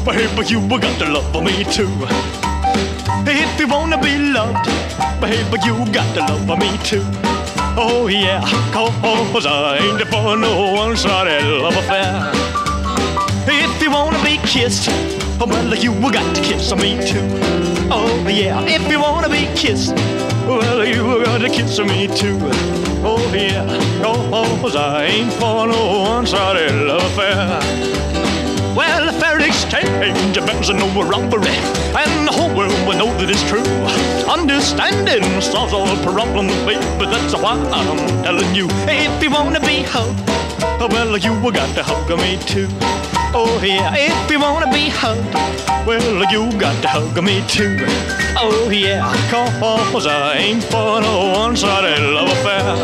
baby, you got to love me too. If you wanna be loved, baby, you got to love me too. Oh yeah, 'cause I ain't for no one-sided love affair. If you wanna be kissed, well, you got to kiss me too. Oh yeah, if you wanna be kissed, well, you got to kiss me too. Oh yeah, 'cause I ain't for no one-sided love affair. Well, a fair exchange, a better no robbery, and the whole world will know that it's true. Understanding solves all problems, baby, that's why I'm telling you. If you wanna be hugged, well, you got to hug me too. Oh yeah, if you wanna be hugged, well, you got to hug me too. Oh yeah, 'cause I ain't for no one-sided love affair.